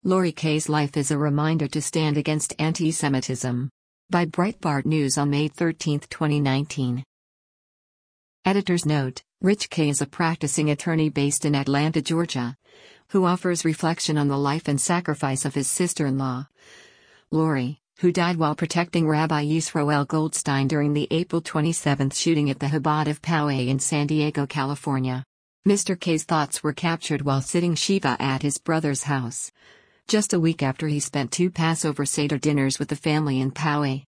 Lori Kay's life is a reminder to stand against anti-Semitism. By Breitbart News on May 13, 2019. Editor's note: Rich Kay is a practicing attorney based in Atlanta, Georgia, who offers reflection on the life and sacrifice of his sister-in-law, Lori, who died while protecting Rabbi Yisroel Goldstein during the April 27 shooting at the Chabad of Poway in San Diego, California. Mr. Kay's thoughts were captured while sitting Shiva at his brother's house, just a week after he spent 2 Passover Seder dinners with the family in Poway.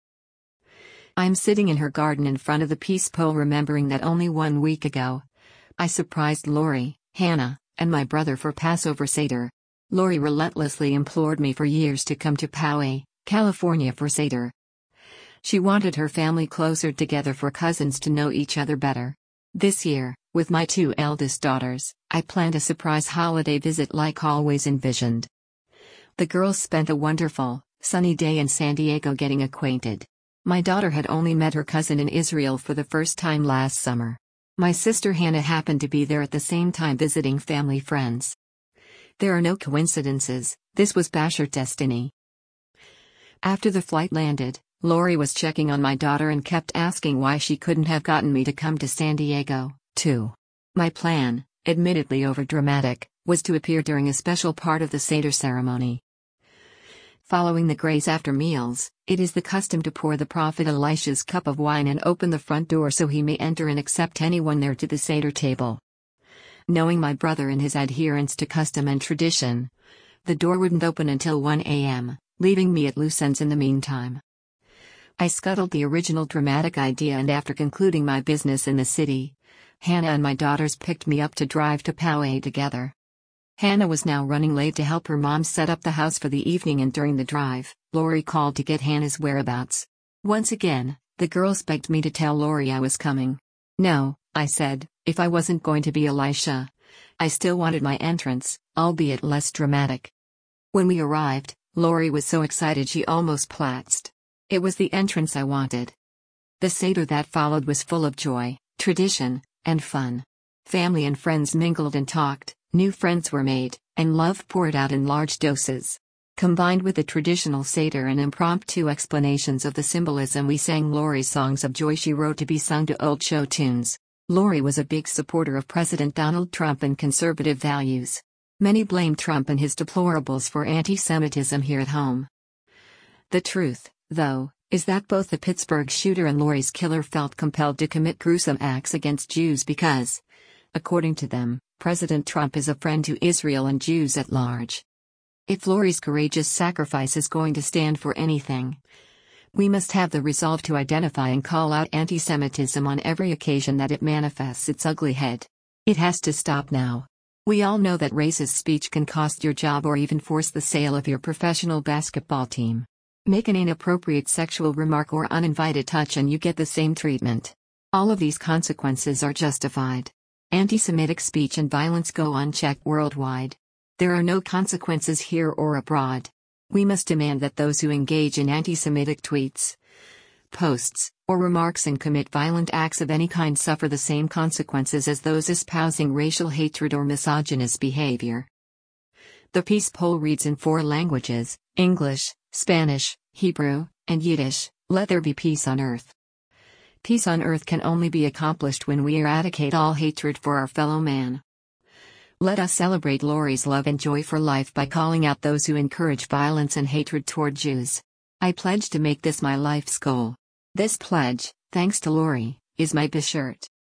I'm sitting in her garden in front of the peace pole, remembering that only 1 week ago, I surprised Lori, Hannah, and my brother for Passover Seder. Lori relentlessly implored me for years to come to Poway, California for Seder. She wanted her family closer together, for cousins to know each other better. This year, with my 2 eldest daughters, I planned a surprise holiday visit like always envisioned. The girls spent a wonderful, sunny day in San Diego getting acquainted. My daughter had only met her cousin in Israel for the first time last summer. My sister Hannah happened to be there at the same time visiting family friends. There are no coincidences, this was Basher destiny. After the flight landed, Lori was checking on my daughter and kept asking why she couldn't have gotten me to come to San Diego, too. My plan, admittedly overdramatic, was to appear during a special part of the Seder ceremony. Following the grace after meals, it is the custom to pour the Prophet Elisha's cup of wine and open the front door so he may enter and accept anyone there to the Seder table. Knowing my brother and his adherence to custom and tradition, the door wouldn't open until 1 a.m., leaving me at loose ends in the meantime. I scuttled the original dramatic idea, and after concluding my business in the city, Hannah and my daughters picked me up to drive to Poway together. Hannah was now running late to help her mom set up the house for the evening, and during the drive, Lori called to get Hannah's whereabouts. Once again, the girls begged me to tell Lori I was coming. No, I said, if I wasn't going to be Elisha, I still wanted my entrance, albeit less dramatic. When we arrived, Lori was so excited she almost platzed. It was the entrance I wanted. The Seder that followed was full of joy, tradition, and fun. Family and friends mingled and talked. New friends were made, and love poured out in large doses. Combined with the traditional Seder and impromptu explanations of the symbolism, we sang Lori's songs of joy she wrote to be sung to old show tunes. Lori was a big supporter of President Donald Trump and conservative values. Many blame Trump and his deplorables for anti-Semitism here at home. The truth, though, is that both the Pittsburgh shooter and Lori's killer felt compelled to commit gruesome acts against Jews because, according to them, President Trump is a friend to Israel and Jews at large. If Lori's courageous sacrifice is going to stand for anything, we must have the resolve to identify and call out anti-Semitism on every occasion that it manifests its ugly head. It has to stop now. We all know that racist speech can cost your job or even force the sale of your professional basketball team. Make an inappropriate sexual remark or uninvited touch and you get the same treatment. All of these consequences are justified. Anti-Semitic speech and violence go unchecked worldwide. There are no consequences here or abroad. We must demand that those who engage in anti-Semitic tweets, posts, or remarks and commit violent acts of any kind suffer the same consequences as those espousing racial hatred or misogynist behavior. The peace poll reads in 4 languages: English, Spanish, Hebrew, and Yiddish. Let there be peace on earth. Peace on earth can only be accomplished when we eradicate all hatred for our fellow man. Let us celebrate Lori's love and joy for life by calling out those who encourage violence and hatred toward Jews. I pledge to make this my life's goal. This pledge, thanks to Lori, is my b'shirt.